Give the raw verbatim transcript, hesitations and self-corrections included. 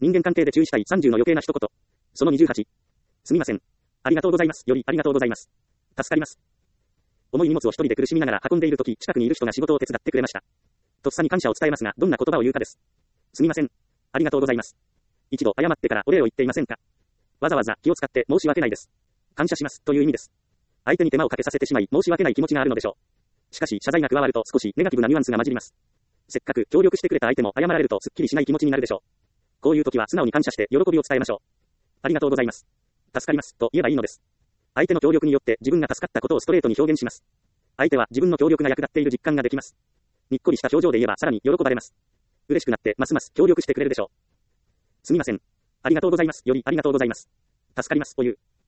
人間関係で注意したいさんじゅうの余計な一言。そのにじゅうはち。すみません。ありがとうございます。よりありがとうございます。助かります。重い荷物を一人で苦しみながら運んでいるとき、近くにいる人が仕事を手伝ってくれました。とっさに感謝を伝えますが、どんな言葉を言うかです。すみません。ありがとうございます。一度謝ってからお礼を言っていませんか。わざわざ気を使って申し訳ないです。感謝しますという意味です。相手に手間をかけさせてしまい申し訳ない気持ちがあるのでしょう。しかし謝罪が加わると少しネガティブなニュアンスが混じります。せっかく協力してくれた相手も謝られるとすっきりしない気持ちになるでしょう。こういう時は素直に感謝して喜びを伝えましょう。ありがとうございます。助かりますと言えばいいのです。相手の協力によって自分が助かったことをストレートに表現します。相手は自分の協力が役立っている実感ができます。にっこりした表情で言えばさらに喜ばれます。嬉しくなってますます協力してくれるでしょう。すみません。ありがとうございます。よりありがとうございます。助かりますという。